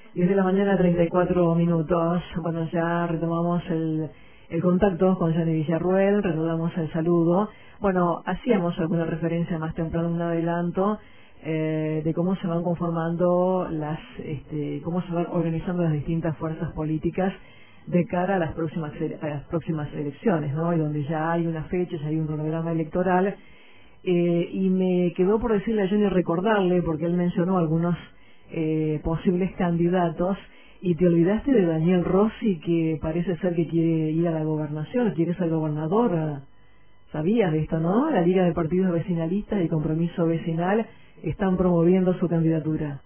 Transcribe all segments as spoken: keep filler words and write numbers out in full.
diez de la mañana, treinta y cuatro minutos. Bueno, ya retomamos el, el contacto con Yanni Villarruel, retomamos el saludo. Bueno, hacíamos alguna referencia más temprano, un adelanto eh, de cómo se van conformando las, este, cómo se van organizando las distintas fuerzas políticas de cara a las próximas a las próximas elecciones, ¿no? Y donde ya hay una fecha, ya hay un cronograma electoral. Eh, y me quedó por decirle a Johnny recordarle, porque él mencionó algunos eh, posibles candidatos, y te olvidaste de Daniel Rossi, que parece ser que quiere ir a la gobernación, quiere ser gobernador. ¿Sabías de esto, no? La Liga de Partidos Vecinalistas y Compromiso Vecinal están promoviendo su candidatura.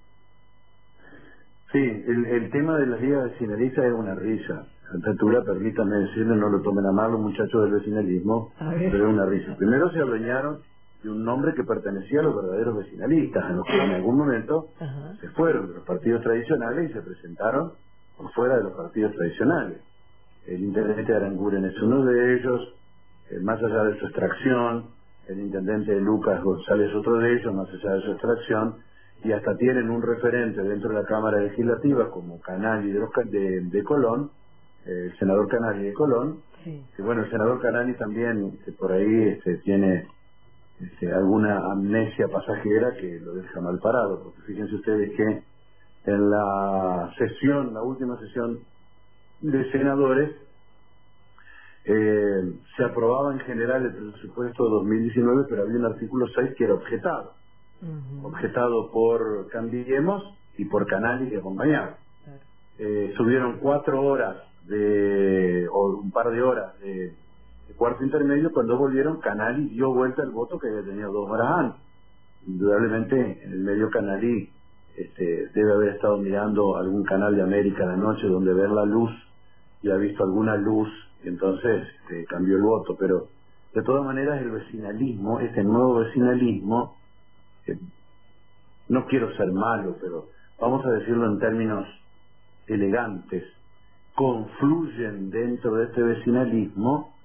Sí, el, el tema de las ligas vecinalistas es una risa. A esta altura, permítanme decirle, no lo tomen a mal los muchachos del vecinalismo, pero es una risa. Primero se adueñaron de un nombre que pertenecía a los verdaderos vecinalistas, en los que en algún momento Ajá. se fueron de los partidos tradicionales y se presentaron por fuera de los partidos tradicionales. El intendente Aranguren es uno de ellos, eh, más allá de su extracción, el intendente Lucas González es otro de ellos, más allá de su extracción, y hasta tienen un referente dentro de la Cámara Legislativa como Canali de, los, de, de Colón, eh, el senador Canali de Colón, sí. que bueno, el senador Canali también este, por ahí este, tiene este, alguna amnesia pasajera que lo deja mal parado, porque fíjense ustedes que en la sesión, la última sesión de senadores, eh, se aprobaba en general el presupuesto de dos mil diecinueve, pero había un artículo seis que era objetado. Uh-huh. Objetado por Cambiemos y por Canali que acompañaba. Claro. Eh, subieron cuatro horas de, o un par de horas de, de cuarto intermedio. Cuando volvieron, Canali dio vuelta el voto que había tenido dos horas antes. Indudablemente en el medio Canali este, debe haber estado mirando algún canal de América a la noche donde ver la luz y ha visto alguna luz y entonces este, cambió el voto. Pero de todas maneras el vecinalismo, este nuevo vecinalismo, eh, no quiero ser malo, pero vamos a decirlo en términos elegantes, confluyen dentro de este vecinalismo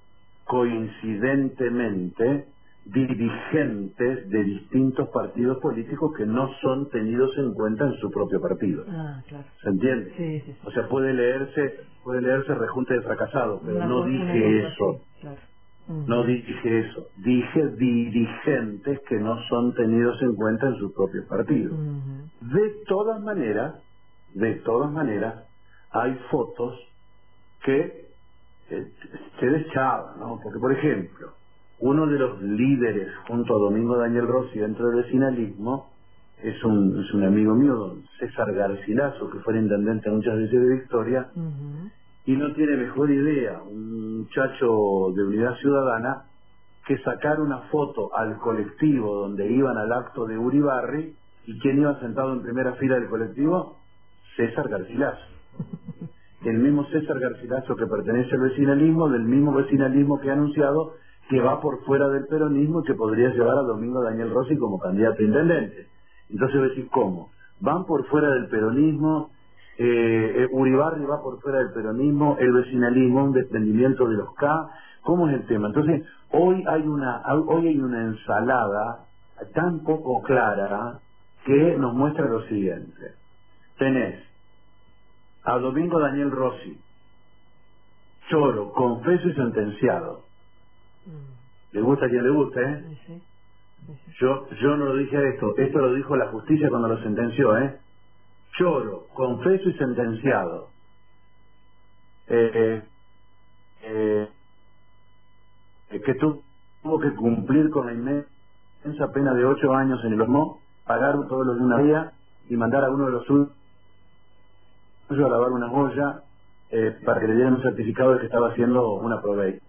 coincidentemente dirigentes de distintos partidos políticos que no son tenidos en cuenta en su propio partido. Ah, claro. ¿Se entiende? Sí, sí, sí. O sea, puede leerse, puede leerse rejunte de fracasados, pero una no cosa, dije eso. Sí, claro. Uh-huh. No dije eso. Dije dirigentes que no son tenidos en cuenta en sus propios partidos. Uh-huh. De todas maneras, de todas maneras, hay fotos que eh, se deschaban, ¿no? Porque, por ejemplo, uno de los líderes junto a Domingo Daniel Rossi dentro del vecinalismo es un, es un amigo mío, don César Garcilaso, que fue el intendente muchas veces de Victoria, uh-huh. y no tiene mejor idea un muchacho de Unidad Ciudadana que sacar una foto al colectivo donde iban al acto de Uribarri. ¿Y quién iba sentado en primera fila del colectivo? César Garcilaso. El mismo César Garcilaso que pertenece al vecinalismo, del mismo vecinalismo que ha anunciado que va por fuera del peronismo y que podría llevar a Domingo Daniel Rossi como candidato a intendente. Entonces decís, ¿cómo? Van por fuera del peronismo, eh, eh, Uribarri va por fuera del peronismo, el vecinalismo, un desprendimiento de los K. ¿Cómo es el tema? Entonces, hoy hay una, hoy hay una ensalada tan poco clara que nos muestra lo siguiente. Tenés a Domingo Daniel Rossi, choro, confeso y sentenciado. Le gusta a quien le guste, ¿eh? Sí, sí. Sí, sí. Yo, yo no lo dije esto, esto lo dijo la justicia cuando lo sentenció, ¿eh? Choro, confeso y sentenciado. Eh, eh, eh, que tuvo que cumplir con la inmensa pena de ocho años en el horno, pagar todos los de una día y mandar a uno de los suyos a lavar una olla eh, para que le dieran un certificado de que estaba haciendo una probation.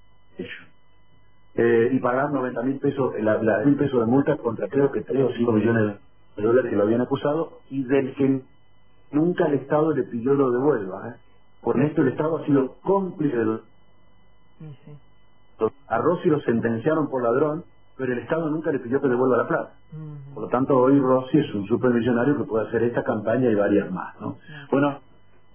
Eh, y pagar noventa mil pesos, la, la, mil pesos de multa contra creo que tres o cinco millones de dólares que lo habían acusado y del que nunca el Estado le pidió lo devuelva. ¿eh? Por esto el Estado ha sido cómplice de los... Sí. A Rossi lo sentenciaron por ladrón, pero el Estado nunca le pidió que devuelva la plata. Uh-huh. Por lo tanto, hoy Rossi es un supermillonario que puede hacer esta campaña y varias más, ¿no? Uh-huh. Bueno,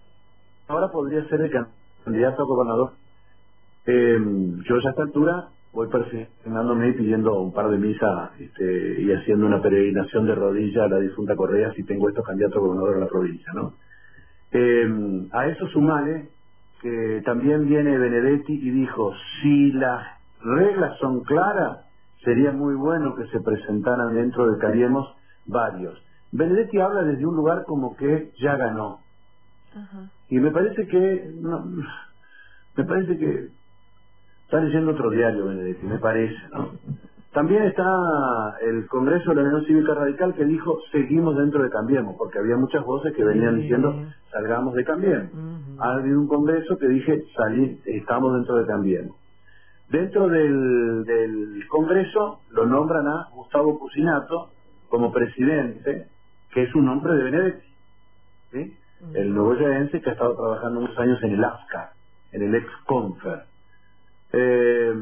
ahora podría ser el candidato a gobernador. Eh, yo ya a esta altura voy persignándome y pidiendo un par de misas este, y haciendo una peregrinación de rodillas a la difunta Correa si tengo estos candidatos a gobernador de la provincia, ¿no? Eh, a eso sumale que también viene Benedetti y dijo, si las reglas son claras, sería muy bueno que se presentaran dentro de Cambiemos varios. Benedetti habla desde un lugar como que ya ganó. Ajá. Y me parece que, no, me parece que está leyendo otro diario Benedetti, me parece, ¿no? También está el Congreso de la Unión Cívica Radical que dijo, seguimos dentro de Cambiemos, porque había muchas voces que venían diciendo, salgamos de Cambiemos. Uh-huh. Ha habido un Congreso que dije, salí, estamos dentro de Cambiemos. Dentro del, del Congreso lo nombran a Gustavo Cucinato como presidente, que es un nombre de Benedetti, ¿sí? Uh-huh. El nogoyaense que ha estado trabajando muchos años en el A F C A, en el ex-Confer. Eh,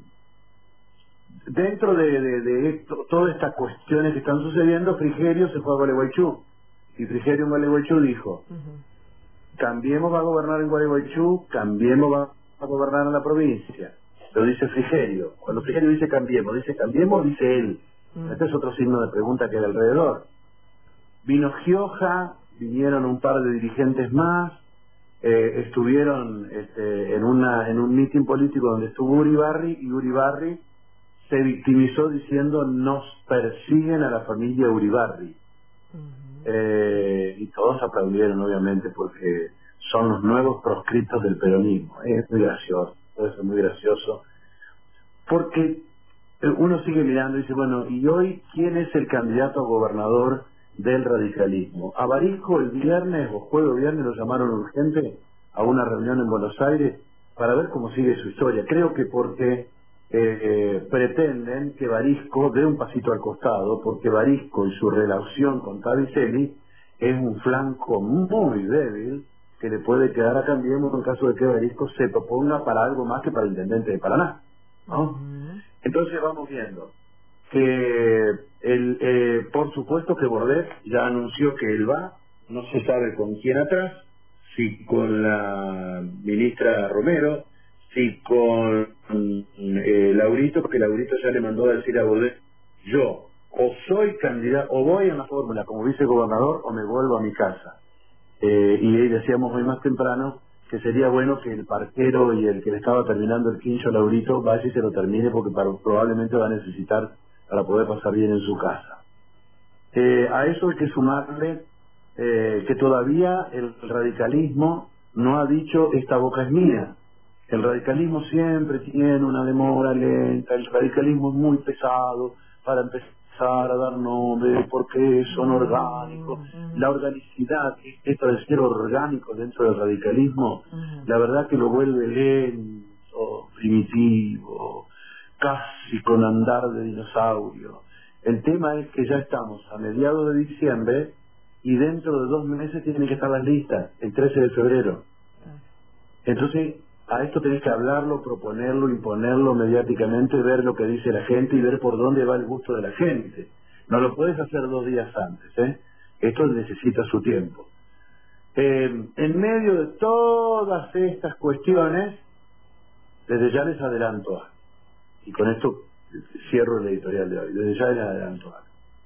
dentro de, de, de esto, todas estas cuestiones que están sucediendo, Frigerio se fue a Gualeguaychú y Frigerio en Gualeguaychú dijo, uh-huh. Cambiemos va a gobernar en Gualeguaychú, Cambiemos va a gobernar en la provincia. Lo dice Frigerio. Cuando Frigerio dice Cambiemos, dice Cambiemos, dice él. Uh-huh. Este es otro signo de pregunta que hay alrededor. Vino Gioja, vinieron un par de dirigentes más, eh, estuvieron este, en una en un mitin político donde estuvo Uribarri, y Uribarri se victimizó diciendo nos persiguen a la familia Uribarri. Uh-huh. eh, y todos aplaudieron obviamente porque son los nuevos proscritos del peronismo. Es muy gracioso, puede ser muy gracioso, porque uno sigue mirando y dice, bueno, ¿y hoy quién es el candidato a gobernador del radicalismo? A Barisco el viernes o jueves o viernes lo llamaron urgente a una reunión en Buenos Aires para ver cómo sigue su historia. Creo que porque eh, eh, pretenden que Barisco dé un pasito al costado, porque Barisco y su relación con Tavicelli es un flanco muy débil que le puede quedar a Cambiemos en caso de que Barisco se proponga para algo más que para intendente de Paraná, ¿no? Uh-huh. Entonces vamos viendo que el, eh, por supuesto que Bordet ya anunció que él va, no se sabe con quién atrás, si con la ministra Romero, si con eh, Laurito, porque Laurito ya le mandó a decir a Bordet, yo o soy candidato, o voy a una fórmula como vicegobernador o me vuelvo a mi casa. Eh, y ahí decíamos hoy más temprano que sería bueno que el parquero y el que le estaba terminando el quincho Laurito vaya y se lo termine porque para, probablemente va a necesitar para poder pasar bien en su casa. Eh, a eso hay que sumarle eh, que todavía el radicalismo no ha dicho esta boca es mía. El radicalismo siempre tiene una demora lenta, el radicalismo es muy pesado para empezar a dar nombres porque son orgánicos. La organicidad, esto de ser orgánico dentro del radicalismo, la verdad que lo vuelve lento, primitivo, casi con andar de dinosaurio. El tema es que ya estamos a mediados de diciembre y dentro de dos meses tienen que estar las listas, el trece de febrero. Entonces, a esto tenés que hablarlo, proponerlo, imponerlo mediáticamente, ver lo que dice la gente y ver por dónde va el gusto de la gente. No lo puedes hacer dos días antes, ¿eh? Esto necesita su tiempo. Eh, en medio de todas estas cuestiones, desde ya les adelanto algo. Y con esto cierro el editorial de hoy. Desde ya les adelanto algo.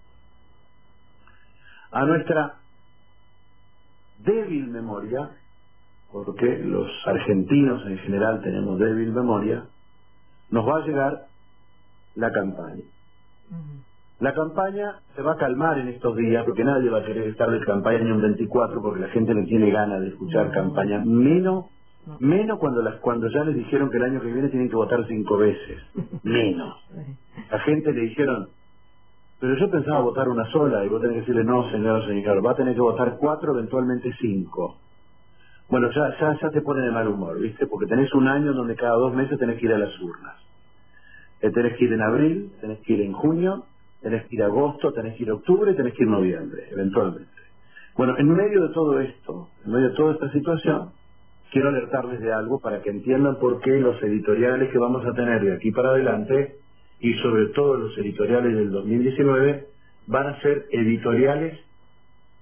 A nuestra débil memoria, porque los argentinos en general tenemos débil memoria, nos va a llegar la campaña. Uh-huh. La campaña se va a calmar en estos días, porque nadie va a querer estar de campaña en un veinticuatro, porque la gente no tiene ganas de escuchar uh-huh. campaña, menos, uh-huh. menos cuando, las, cuando ya les dijeron que el año que viene tienen que votar cinco veces, menos. La gente le dijeron, pero yo pensaba votar una sola, y vos tenés que decirle, no señor, señor, va a tener que votar cuatro, eventualmente cinco. Bueno, ya, ya, ya te pone de mal humor, ¿viste? Porque tenés un año donde cada dos meses tenés que ir a las urnas. Eh, tenés que ir en abril, tenés que ir en junio, tenés que ir en agosto, tenés que ir en octubre, tenés que ir en noviembre, eventualmente. Bueno, en medio de todo esto, en medio de toda esta situación, quiero alertarles de algo para que entiendan por qué los editoriales que vamos a tener de aquí para adelante, y sobre todo los editoriales del dos mil diecinueve, van a ser editoriales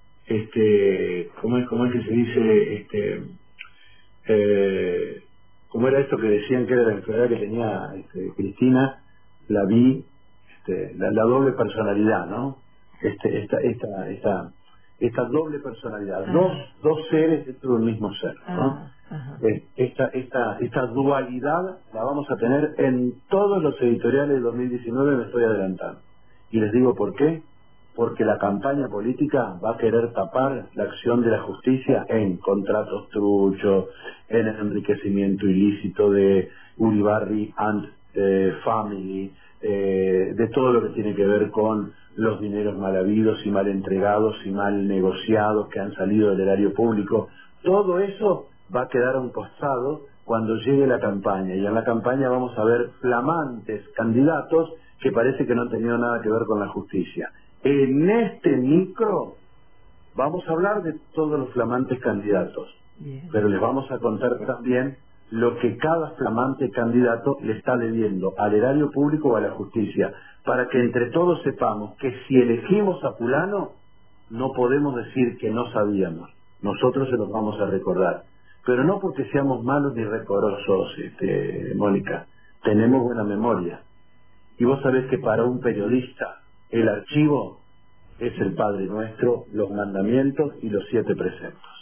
este, ¿cómo es, cómo es que se dice? Este, eh, como era esto que decían que era la enfermedad que tenía este, Cristina, la vi, este, la, la doble personalidad, ¿no? Este, esta, esta, esta, esta doble personalidad, Ajá. dos, dos seres dentro de un mismo ser, ¿no? Ajá, ajá. Eh, Esta, esta, esta dualidad la vamos a tener en todos los editoriales de dos mil diecinueve, me estoy adelantando. Y les digo por qué. Porque la campaña política va a querer tapar la acción de la justicia en contratos truchos, en el enriquecimiento ilícito de Uribarri and eh, Family, eh, de todo lo que tiene que ver con los dineros mal habidos y mal entregados y mal negociados que han salido del erario público. Todo eso va a quedar a un costado cuando llegue la campaña, y en la campaña vamos a ver flamantes candidatos que parece que no han tenido nada que ver con la justicia. En este micro vamos a hablar de todos los flamantes candidatos, Bien. pero les vamos a contar también lo que cada flamante candidato le está debiendo al erario público o a la justicia, para que entre todos sepamos que si elegimos a fulano, no podemos decir que no sabíamos. Nosotros se los vamos a recordar. Pero no porque seamos malos ni recorosos, este, Mónica. Tenemos buena memoria. Y vos sabés que para un periodista el archivo es el Padre Nuestro, los mandamientos y los siete preceptos.